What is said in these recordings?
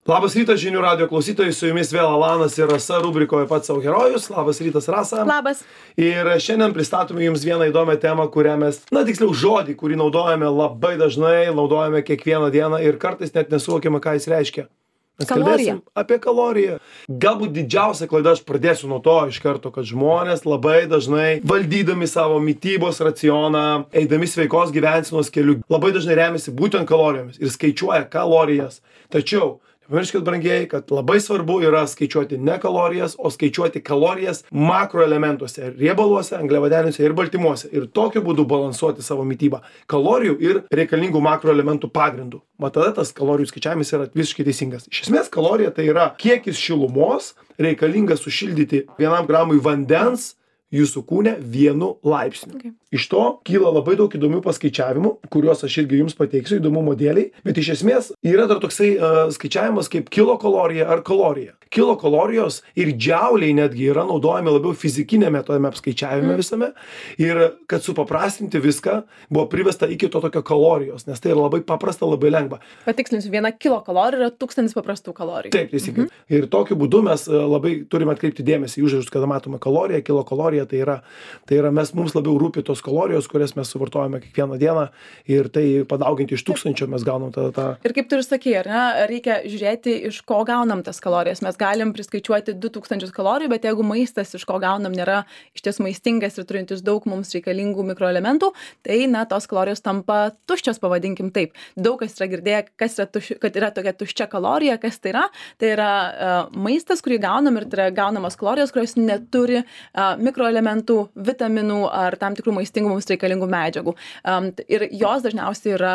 Labas rytas žinių radio klausytojai, su jumis vėl Alanas ir Rasa rubrikoje Pats savo herojus. Labas rytas, Rasa. Labas. Ir šiandien pristatome jums vieną įdomią temą, kurią mes, tiksliau žodį, kurį naudojame labai dažnai, naudojame kiekvieną dieną ir kartais net nesuvokiame, ką jis reiškia. Mes kalbėsim apie kaloriją. Galbūt didžiausia klaida, aš pradėsiu nuo to iš karto, kad žmonės labai dažnai valdydami savo mitybos racioną, eidami sveikos gyvensenos keliu, labai dažnai remiasi būtent kalorijomis ir skaičiuoja kalorijas. Tačiau nepamirškit, brangieji, kad labai svarbu yra skaičiuoti ne kalorijas, o skaičiuoti kalorijas makroelementuose, riebaluose, angliavandeniuose ir baltymuose. Ir tokiu būdu balansuoti savo mitybą kalorijų ir reikalingų makroelementų pagrindų. Tada tas kalorijų skaičiavimas yra visiškai teisingas. Iš esmės, kalorija tai yra kiekis šilumos reikalingas sušildyti 1 gramui vandens jūsų kūne 1 laipsniu. Okay. Iš to kyla labai daug įdomių paskaičiavimų, kuriuos aš irgi jums pateiksiu, įdomumo dėliai, bet iš esmės yra dar toksai skaičiavimas kaip kilokalorija ar kalorija. Kilokalorijos ir džiauliai netgi yra naudojami labiau fizikinėme tame apskaičiavime visame ir kad supaprastinti viską buvo privesta iki to tokio kalorijos, nes tai yra labai paprasta, labai lengva. Patikslinsiu, 1 kilokalorija yra 1000 paprastų kalorijų. Taip, teisingai. Ir tokiu būdu mes labai turime atkreipti dėmesį į užrašus, kada matome kaloriją, kilokaloriją, tai yra mums labiau rūpi tos kalorijos, kurias mes suvartojame kiekvieną dieną ir tai padauginti iš 1000 mes gaunam tą. Ir kaip tu ir sakei, ar ne, reikia žiūrėti, iš ko gaunam tas kalorijas. Mes galim priskaičiuoti 2000 kalorijų, bet jeigu maistas, iš ko gaunam, nėra išties maistingas ir turintis daug mums reikalingų mikroelementų, tai tos kalorijos tampa tuščios, pavadinkim taip. Daug kas yra girdėję, kad yra tokia tuščia kalorija, kas tai yra. Tai yra maistas, kurį gaunam ir tai yra gaunamos kalorijos, kurios neturi mikroelementų, vitaminų ar tam tikrų maistingų mums reikalingų medžiagų. Ir jos dažniausiai yra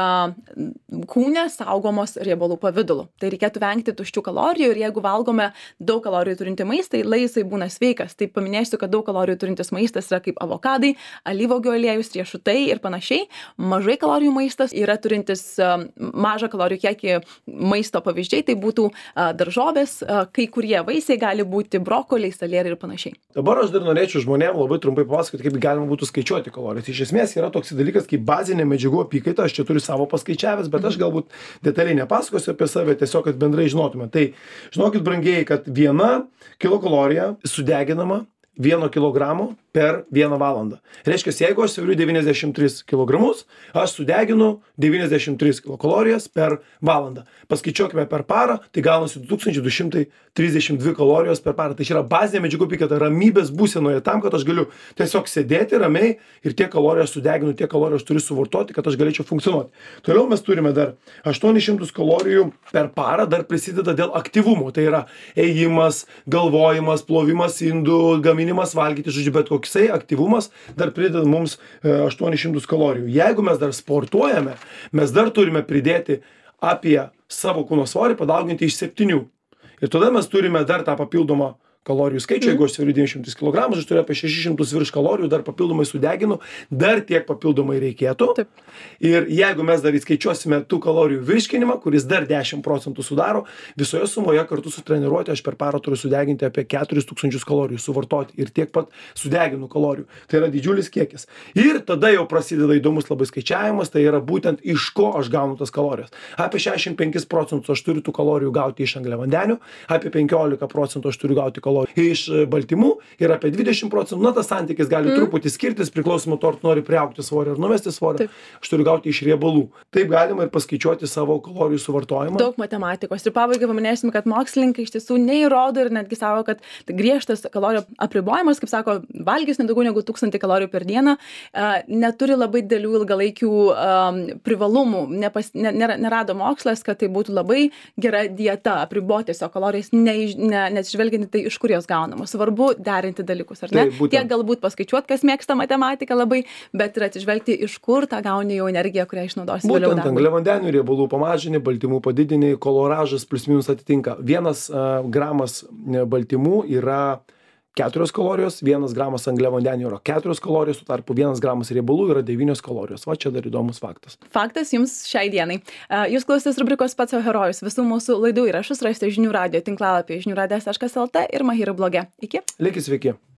kūne saugomos riebalų pavidalu. Tai reikėtų vengti tuščių kalorijų ir jeigu valgome daug kalorijų turinti maistą, jisai būna sveikas. Tai paminėsiu, kad daug kalorijų turintis maistas yra kaip avokadai, alyvuogių aliejus, riešutai ir panašiai. Mažai kalorijų maistas yra turintis mažą kalorijų kiekį maisto pavyzdžiai, tai būtų daržovės, kai kurie vaisiai gali būti brokoliai, salierai ir panašiai. Dabar aš dar norėčiau žmonėms labai trumpai papasakoti, kaip galima būtų skaičiuoti kalorijas. Iš esmės yra toks dalykas kaip bazinė medžiagų apykaita, aš čia turiu savo paskaičiavęs, bet aš galbūt detaliai nepasakosiu apie save, tiesiog kad bendrai žinotume. Tai žinokit, brangieji, kad 1 kilokalorija sudeginama 1 kilogramo per 1 valandą. Reiškia, jeigu aš sveriu 93 kilogramus, aš sudeginu 93 kilokalorijas per valandą. Paskaičiuokime per parą, tai gaunasi 2232 kalorijos per parą. Tai yra bazinė medžiagų apykaita ramybės būsenoje tam, kad aš galiu tiesiog sėdėti ramiai ir tiek kalorijos sudeginu, tiek kalorijos turiu suvartoti, kad aš galėčiau funkcionuoti. Toliau mes turime dar 800 kalorijų per parą, dar prisideda dėl aktyvumo. Tai yra ėjimas, galvojimas, plovimas indų, gaminimas valgyti, žodžiu, bet koksai aktyvumas dar prideda mums 800 kalorijų. Jeigu mes dar sportuojame, mes dar turime pridėti apie savo kūno svorį padauginti iš 7. Ir tada mes turime dar tą papildomą kalorijų skaičių, jeigu aš sveriu 900 kg, aš turiu apie 600 virš kalorijų, dar papildomai sudeginu, dar tiek papildomai reikėtų. Taip. Ir jeigu mes dar įskaičiuosime tų kalorijų virškinimą, kuris dar 10% sudaro, visoje sumoje kartu su treniruotė aš per parą turiu sudeginti apie 4000 kalorijų, suvartoti ir tiek pat sudeginu kalorijų. Tai yra didžiulis kiekis. Ir tada jau prasideda įdomus labai skaičiavimas, tai yra būtent iš ko aš gaunu tas kalorijas. Apie 65% aš turiu tų kalorijų gauti iš angliavandenių, apie 15% aš turiu gauti kalorijų iš baltymų ir apie 20%, tas santykis gali truputį skirtis, priklausomai to, ar nori priaugti svorį ar numesti svorį, aš turiu gauti iš riebalų. Taip galima ir paskaičiuoti savo kalorijų suvartojimą. Daug matematikos. Ir pabaigai paminėsim, kad mokslininkai iš tiesų neįrodo ir netgi sako, kad griežtas kalorijų apribojimas, kaip sako, valgys nedaugiau negu 1000 kalorijų per dieną, neturi labai didelių ilgalaikių privalumų. Nerado mokslas, kad tai būtų labai gera dieta, apriboti tiesiog kalorijas, neatsižvelgiant tai, iš kur jos gaunamos. Svarbu derinti dalykus, ar ne? Tai Tiek galbūt paskaičiuoti, kas mėgsta matematiką labai, bet ir atsižvelgti, iš kur tą gauni jau energiją, kurią išnaudosi vėliau. Būtent angliavandenių riebalų pamažini, baltymų padidini, koloražas plius minus atitinka. 1 gramas baltymų yra 4 kalorijos, 1 gramas angliavandenių yra 4 kalorijos, tuo tarpu 1 gramas riebalų yra 9 kalorijos. Va čia dar įdomus faktas. Faktas jums šiai dienai. Jūs klausėtės rubrikos Pats savo herojus. Visų mūsų laidų įrašus rasite žinių radio tinklalapyje žiniųradijas.lt ir Mahiro bloge. Iki. Likit sveiki.